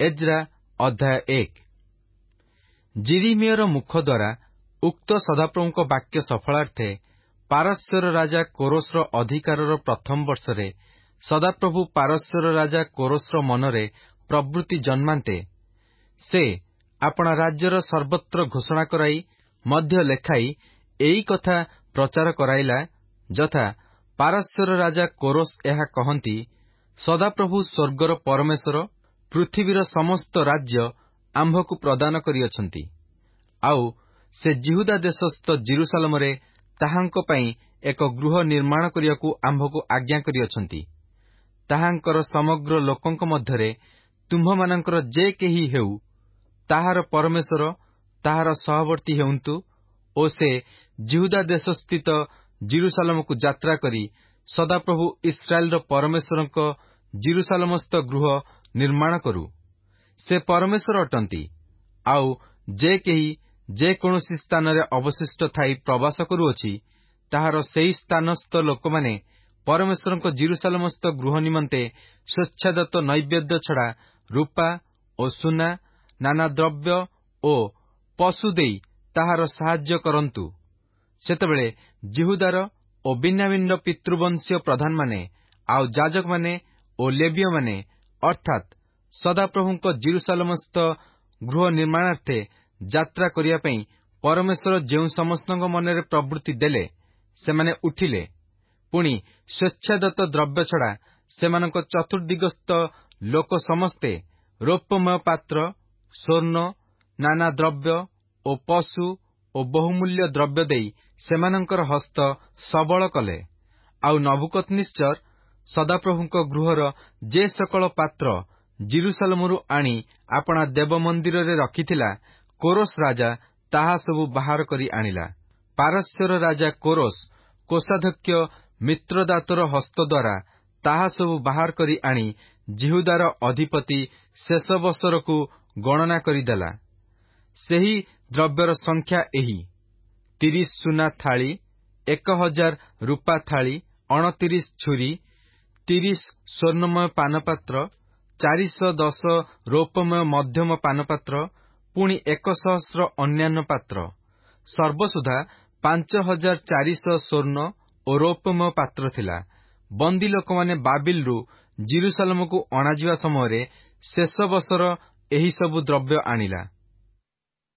Ezra ଅଧ୍ୟାୟ 1। ଯିରିମିୟର ମୁଖ ଦ୍ୱାରା ଉକ୍ତ ସଦାପ୍ରଭୁଙ୍କ ବାକ୍ୟ ସଫଳାର୍ଥେ ପାରସ୍ୟର ରାଜା କୋରୋସର ଅଧିକାରର ପ୍ରଥମ ବର୍ଷରେ ସଦାପ୍ରଭୁ ପାରସ୍ୟର ରାଜା କୋରୋସର ମନରେ ପ୍ରବୃତ୍ତି ଜନ୍ମାନ୍ତେ ସେ ଆପଣା ରାଜ୍ୟର ସର୍ବତ୍ର ଘୋଷଣା କରାଇ ମଧ୍ୟ ଲେଖାଇ ଏଇ କଥା ପ୍ରଚାର କରାଇଲା, ଯଥା ପାରସ୍ୟର ରାଜା କୋରୋସ ଏହା କହନ୍ତି, ସଦାପ୍ରଭୁ ସ୍ୱର୍ଗର ପରମେଶ୍ୱର ପୃଥିବୀର ସମସ୍ତ ରାଜ୍ୟ ଆମ୍ଭକୁ ପ୍ରଦାନ କରିଅଛନ୍ତି। ଆଉ ସେ ଜିହୁଦା ଦେଶସ୍ଥ ଜିରୁସାଲମରେ ତାହାଙ୍କ ପାଇଁ ଏକ ଗୃହ ନିର୍ମାଣ କରିବାକୁ ଆମ୍ଭକୁ ଆଜ୍ଞା କରିଅଛନ୍ତି। ତାହାଙ୍କର ସମଗ୍ର ଲୋକଙ୍କ ମଧ୍ୟରେ ତୁମ୍ଭମାନଙ୍କର ଯେ କେହି ହେଉ, ତାହାର ପରମେଶ୍ୱର ତାହାର ସହବର୍ତ୍ତୀ ହେଉନ୍ତୁ ଓ ସେ ଜିହୁଦା ଦେଶସ୍ଥିତ ଜିରୁସାଲମକୁ ଯାତ୍ରା କରି ସଦାପ୍ରଭୁ ଇସ୍ରାଏଲର ପରମେଶ୍ୱରଙ୍କ ଜିରୁସାଲମସ୍ଥ ଗୃହ ନିର୍ମାଣ କରୁ। ସେ ପରମେଶ୍ୱର ଅଟନ୍ତି। ଆଉ ଯେ କେହି ଯେ କୌଣସି ସ୍ଥାନରେ ଅବଶିଷ୍ଟ ଥାଇ ପ୍ରବାସ କରୁଅଛି, ତାହାର ସେହି ସ୍ଥାନସ୍ଥ ଲୋକମାନେ ପରମେଶ୍ୱରଙ୍କ ଜିରୁସାଲମସ୍ଥ ଗୃହ ନିମନ୍ତେ ସ୍ୱେଚ୍ଛାଦତ୍ତ ନୈବେଦ୍ୟ ଛଡ଼ା ରୂପା ଓ ସୁନା, ନାନା ଦ୍ରବ୍ୟ ଓ ପଶୁ ଦେଇ ତାହାର ସାହାଯ୍ୟ କରନ୍ତୁ। ସେତେବେଳେ ଜିହୁଦାର ଓ ବିନ୍ୟାମିନର ପିତୃବଂଶୀୟ ପ୍ରଧାନମାନେ ଆଉ ଯାଜକମାନେ ଓ ଲେବୀୟମାନେ ଅର୍ଥାତ୍ ସଦାପ୍ରଭୁଙ୍କ ଜିରୁସାଲମସ୍ଥ ଗୃହ ନିର୍ମାଣାର୍ଥେ ଯାତ୍ରା କରିବା ପାଇଁ ପରମେଶ୍ୱର ଯେଉଁ ସମସ୍ତଙ୍କ ମନରେ ପ୍ରବୃତ୍ତି ଦେଲେ, ସେମାନେ ଉଠିଲେ। ପୁଣି ସ୍ୱେଚ୍ଛାଦତ୍ତ ଦ୍ରବ୍ୟ ଛଡ଼ା ସେମାନଙ୍କ ଚତୁର୍ଦିଗସ୍ଥ ଲୋକ ସମସ୍ତେ ରୌପ୍ୟମୟ ପାତ୍ର, ସ୍ୱର୍ଣ୍ଣ, ନାନା ଦ୍ରବ୍ୟ ଓ ପଶୁ ଓ ବହୁମୂଲ୍ୟ ଦ୍ରବ୍ୟ ଦେଇ ସେମାନଙ୍କର ହସ୍ତ ସବଳ କଲେ। ଆଉ ନବୁକଦ୍ନେସର ସଦାପ୍ରଭୁଙ୍କ ଗୃହର ଯେ ସକଳ ପାତ୍ର ଜିରୁସାଲମରୁ ଆଣି ଆପଣା ଦେବ ମନ୍ଦିରରେ ରଖିଥିଲା, କୋରୋସ ରାଜା ତାହା ସବୁ ବାହାର କରି ଆଣିଲା। ପାରସ୍ୟର ରାଜା କୋରୋସ କୋଷାଧ୍ୟକ୍ଷ ମିତ୍ରଦାତର ହସ୍ତ ଦ୍ୱାରା ତାହା ସବୁ ବାହାର କରି ଆଣି ଜିହୁଦାର ଅଧିପତି ଶେଷବସରକୁ ଗଣନା କରିଦେଲା। ସେହି ଦ୍ରବ୍ୟର ସଂଖ୍ୟା ଏହି: 30 ସୁନା ଥାଳି, 1000 ରୂପା ଥାଳି, 29 ଛୁରୀ, 30 ସ୍ୱର୍ଣ୍ଣମୟ ପାନପାତ୍ର, 410 ରୌପ୍ୟମୟ ମଧ୍ୟମ ପାନପାତ୍ର, ପୁଣି 100 ଅନ୍ୟାନ୍ୟ ପାତ୍ର। ସର୍ବସୁଦ୍ଧା 5400 ସ୍ୱର୍ଣ୍ଣ ଓ ରୌପ୍ୟମୟ ପାତ୍ର ଥିଲା। ବନ୍ଦୀ ଲୋକମାନେ ବାବିଲରୁ ଜିରୁସାଲମକୁ ଅଣାଯିବା ସମୟରେ ଶେଷବସର ଏହି ସବୁ ଦ୍ରବ୍ୟ ଆଣିଲା।